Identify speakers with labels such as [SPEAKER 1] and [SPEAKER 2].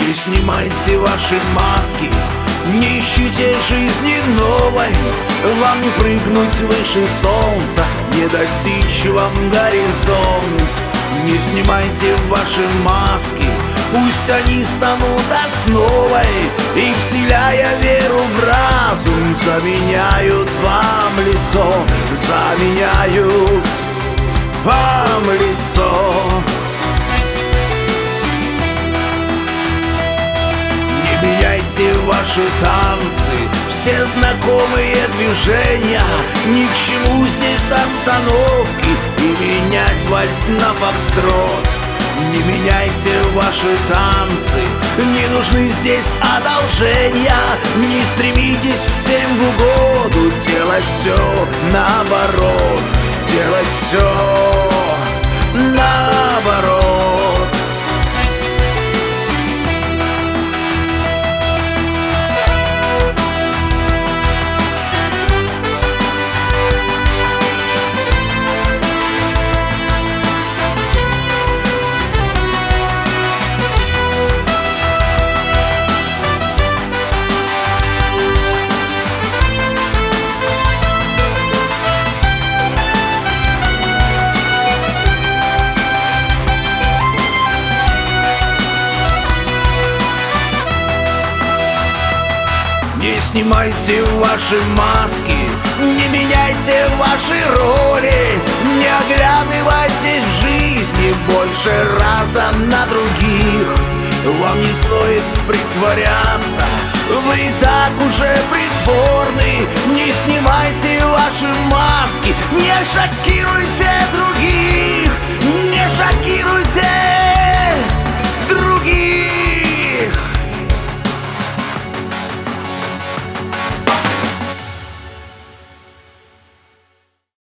[SPEAKER 1] Не снимайте ваши маски, не ищите жизни новой. Вам не прыгнуть выше солнца, не достичь вам горизонт. Не снимайте ваши маски, пусть они станут основой, и, вселяя веру в разум, заменяют вам лицо, заменяют вам лицо. Не меняйте ваши танцы, все знакомые движения. Ни к чему здесь остановки и менять вальс на фокстрот. Не меняйте ваши танцы, не нужны здесь одолжения. Не стремитесь всем в угоду, делать все наоборот, делать все наоборот. Не снимайте ваши маски, не меняйте ваши роли. Не оглядывайтесь в жизни больше раза на других. Вам не стоит притворяться, вы и так уже притворны. Не снимайте ваши маски, не шокируйте других.